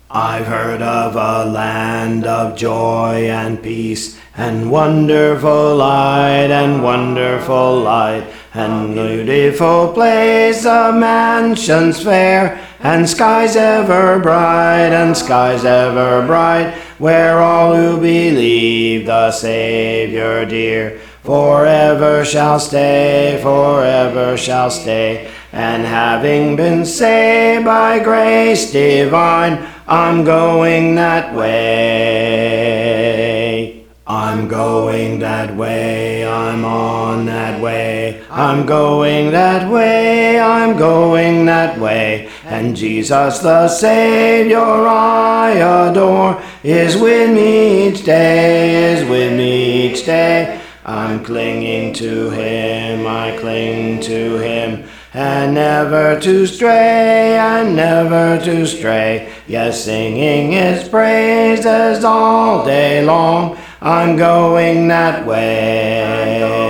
I've heard of a land of joy and peace, and wonderful light, and wonderful light, and beautiful place of mansions fair, and skies ever bright, and skies ever bright, where all who believe the Savior dear forever shall stay, forever shall stay. And having been saved by grace divine, I'm going that way. I'm going that way, I'm on that way. I'm going that way, I'm going that way. And Jesus the Savior I adore is with me each day, is with me each day. I'm clinging to Him, I cling to Him, and never to stray, and never to stray. Yes, singing His praises all day long. I'm going that way.